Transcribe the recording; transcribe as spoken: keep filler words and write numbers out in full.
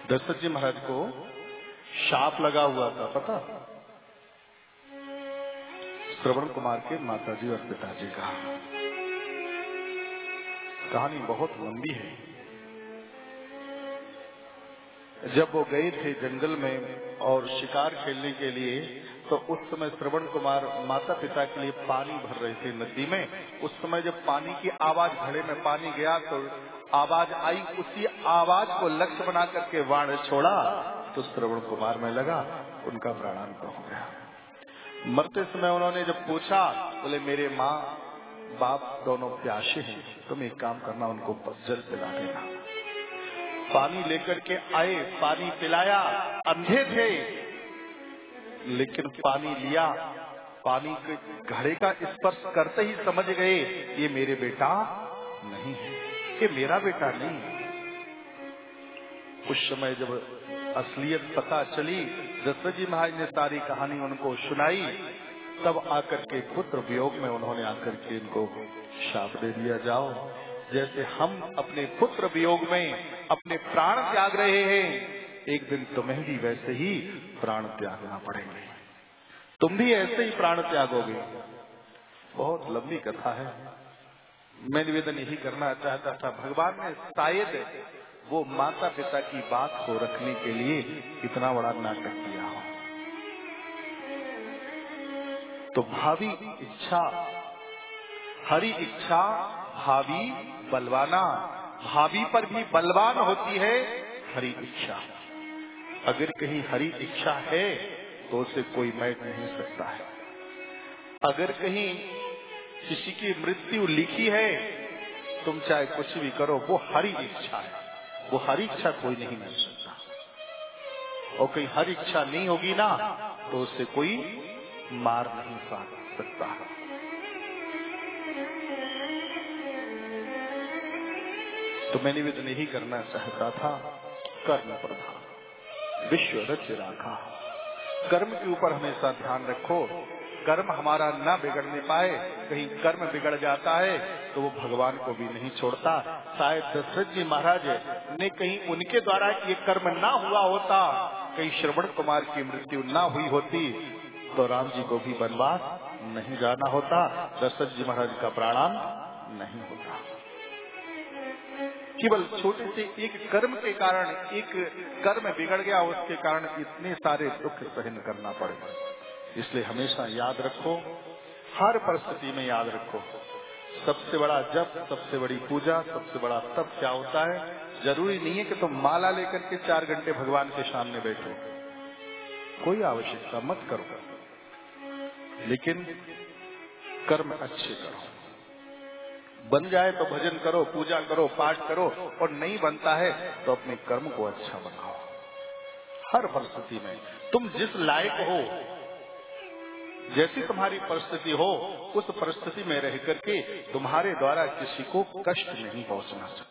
दशरथ जी महाराज को शाप लगा हुआ था, पता? श्रवण कुमार के माताजी और पिताजी का। कहानी बहुत लंबी है। जब वो गए थे जंगल में और शिकार खेलने के लिए, तो उस समय श्रवण कुमार माता पिता के लिए पानी भर रहे थे नदी में। उस समय जब पानी की आवाज, घड़े में पानी गया तो आवाज आई, उसी आवाज को लक्ष्य बना करके बाण छोड़ा तो श्रवण कुमार में लगा, उनका प्राणांत हो गया। मरते समय उन्होंने जब पूछा, बोले मेरे माँ बाप दोनों प्यासे हैं, तुम एक काम करना, उनको जल पिला देना। पानी लेकर के आए, पानी पिलाया। अंधे थे लेकिन पानी लिया। पानी के घड़े का स्पर्श करते ही समझ गए ये मेरे बेटा नहीं है, ये मेरा बेटा नहीं है। उस समय जब असलियत पता चली, दशरथ जी महाराज ने सारी कहानी उनको सुनाई, तब आकर के पुत्र वियोग में उन्होंने आकर के इनको शाप दे दिया, जाओ जैसे हम अपने पुत्र वियोग में अपने प्राण त्याग रहे हैं, एक दिन तुम्हें भी वैसे ही प्राण त्यागना पड़ेंगे, तुम भी ऐसे ही प्राण त्यागोगे। बहुत लंबी कथा है। मैं निवेदन यही करना चाहता था, भगवान ने शायद वो माता पिता की बात को रखने के लिए इतना बड़ा नाटक किया हो। तो भावी इच्छा, हरि इच्छा भावी बलवाना, भावी पर भी बलवान होती है हरि इच्छा। अगर कहीं हरि इच्छा है तो उसे कोई मैट नहीं सकता है। अगर कहीं किसी की मृत्यु लिखी है, तुम चाहे कुछ भी करो, वो हरि इच्छा है, वो हरि इच्छा कोई नहीं मिल सकता। और कहीं हरि इच्छा नहीं होगी ना, तो उसे कोई मार नहीं सकता। तो मैं निवेदन यही करना चाहता था, कर्म प्रधान विश्व रच राखा। कर्म के ऊपर हमेशा ध्यान रखो, कर्म हमारा ना बिगड़ने पाए। कहीं कर्म बिगड़ जाता है तो वो भगवान को भी नहीं छोड़ता। शायद दशरथ जी महाराज ने कहीं उनके द्वारा ये कर्म ना हुआ होता, कहीं श्रवण कुमार की मृत्यु ना हुई होती, तो राम जी को भी वनवास नहीं जाना होता, दशरथ जी महाराज का प्राणांत नहीं होता। केवल छोटे से एक कर्म के कारण, एक कर्म बिगड़ गया, उसके कारण इतने सारे दुख सहन करना पड़े। इसलिए हमेशा याद रखो, हर परिस्थिति में याद रखो, सबसे बड़ा जप, सबसे बड़ी पूजा, सबसे बड़ा तप क्या होता है। जरूरी नहीं है कि तुम माला लेकर के चार घंटे भगवान के सामने बैठो, कोई आवश्यकता मत करो, लेकिन कर्म अच्छे करो। बन जाए तो भजन करो, पूजा करो, पाठ करो, और नहीं बनता है तो अपने कर्म को अच्छा बनाओ। हर परिस्थिति में तुम जिस लायक हो, जैसी तुम्हारी परिस्थिति हो, उस परिस्थिति में रह करके तुम्हारे द्वारा किसी को कष्ट नहीं पहुंचना चाहिए।